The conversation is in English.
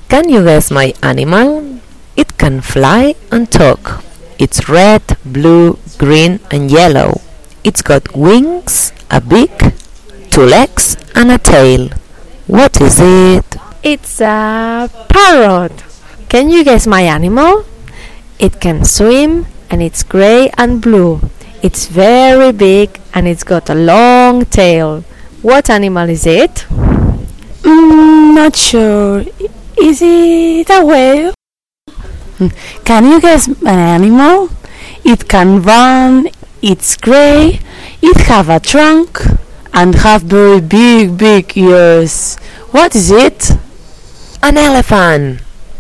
Can you guess my animal? It can fly and talk. It's red, blue, green and yellow. It's got wings, a beak, two legs and a tail. What is it? It's a parrot. Can you guess my animal? It can swim and it's grey and blue. It's very big and it's got a long tail. What animal is it? Not sure. Is it a whale? Can you guess an animal? It can run, it's grey, it have a trunk and have very big ears. What is it? An elephant!